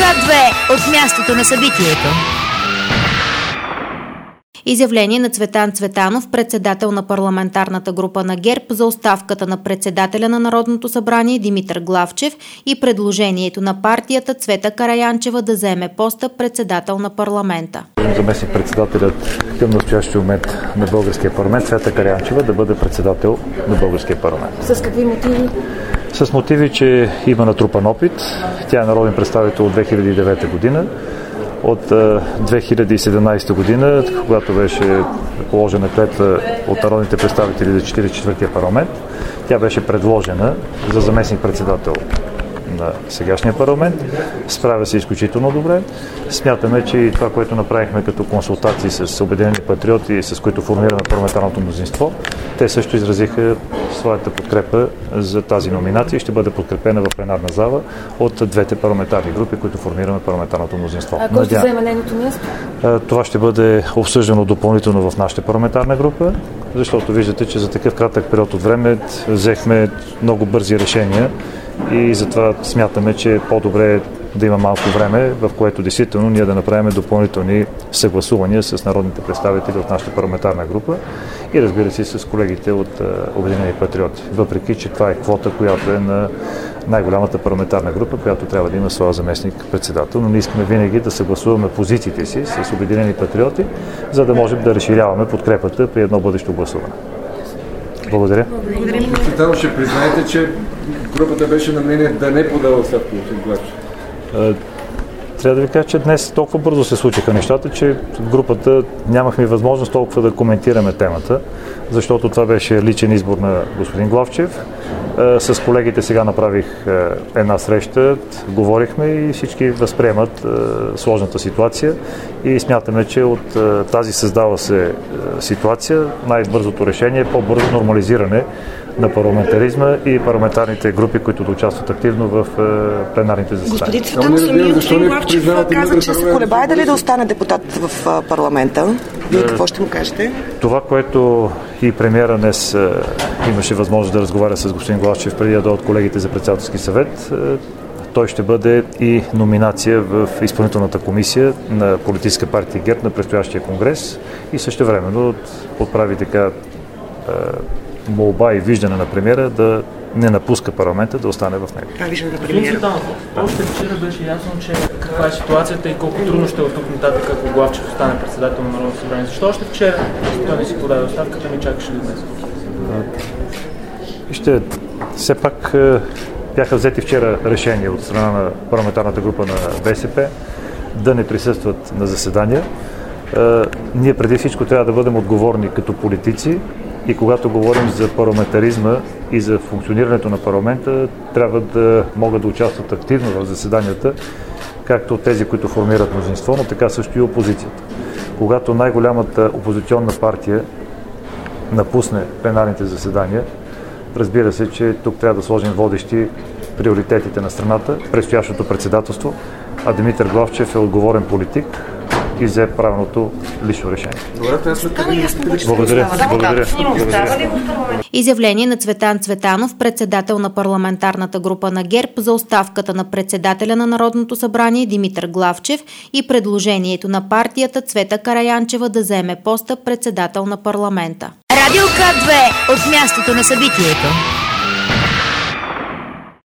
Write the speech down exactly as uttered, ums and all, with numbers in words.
К две от мястото на събитието. Изявление на Цветан Цветанов, председател на парламентарната група на ГЕРБ, за оставката на председателя на Народното събрание Димитър Главчев и предложението на партията Цвета Караянчева да заеме поста председател на парламента. Заместник председателят към настоящия момент на българския парламент Цвета Караянчева да бъде председател на българския парламент. С какви мотиви? С мотиви, че има натрупан опит. Тя е народен представител от две хиляди и девета година. От две хиляди и седемнадесета година, когато беше положена клетва от народните представители за четиридесет и четвъртия парламент, тя беше предложена за заместник-председател на сегашния парламент. Справя се изключително добре. Смятаме, че и това, което направихме като консултации с Обединени патриоти, с които формираме парламентарното мнозинство, те също изразиха своята подкрепа за тази номинация и ще бъде подкрепена в пленарна зала от двете парламентарни групи, които формираме парламентарното мнозинство. А кой ще вземе нейното място? Това ще бъде обсъждано допълнително в нашата парламентарна група, защото виждате, че за такъв кратък период от време взехме много бързи решения и затова смятаме, че е по-добре да има малко време, в което действително ние да направим допълнителни съгласувания с народните представители от нашата парламентарна група и разбира се с колегите от Обединени патриоти. Въпреки че това е квота, която е на най-голямата парламентарна група, която трябва да има своя заместник-председател, но ние искаме винаги да съгласуваме позициите си с Обединени патриоти, за да можем да разширяваме подкрепата при едно бъдещо гласуване. Благодаря. Благодаря. Ще признаете, че групата беше на мнение да не подава оставка от Главчев? Трябва да ви кажа, че днес толкова бързо се случиха нещата, че групата нямахме възможност толкова да коментираме темата, защото това беше личен избор на господин Главчев. С колегите сега направих една среща, говорихме и всички възприемат сложната ситуация и смятаме, че от тази създала се ситуация най-бързото решение е по-бързо нормализиране на парламентаризма и парламентарните групи, които да участват активно в пленарните заседания. Господин Цветанов, самия господин Главчев каза, че се колебае дали да остане депутат в парламента. Вие какво ще му кажете? Това, което и премиера днес имаше възможност да разговаря с господин Главчев преди да дойдат колегите за председателски съвет, той ще бъде и номинация в изпълнителната комисия на политическа партия ГЕРБ на предстоящия конгрес и същевременно отправи така молба и виждане на премиера да не напуска парламента, да остане в него. Това виждане на премиера. Още вчера беше ясно, че каква е ситуацията и колко трудно ще е от тук нататък, ако Главчев остане председател на Народното събрание. Защо още вчера той не си подаде оставката, не чакаше до днес? Вижте, все пак бяха взети вчера решения от страна на парламентарната група на БСП да не присъстват на заседания. Ние преди всичко трябва да бъдем отговорни като политици и когато говорим за парламентаризма и за функционирането на парламента, трябва да могат да участват активно в заседанията, както тези, които формират мнозинство, но така също и опозицията. Когато най-голямата опозиционна партия напусне пленарните заседания, разбира се, че тук трябва да сложим водещи приоритетите на страната, предстоящото председателство, а Димитър Главчев е отговорен политик и взе правилното лично решение. Благодаря. Благодаря. Изявление на Цветан Цветанов, председател на парламентарната група на ГЕРБ, за оставката на председателя на Народното събрание Димитър Главчев и предложението на партията Цвета Караянчева да заеме поста председател на парламента. Радио К две от мястото на събитието.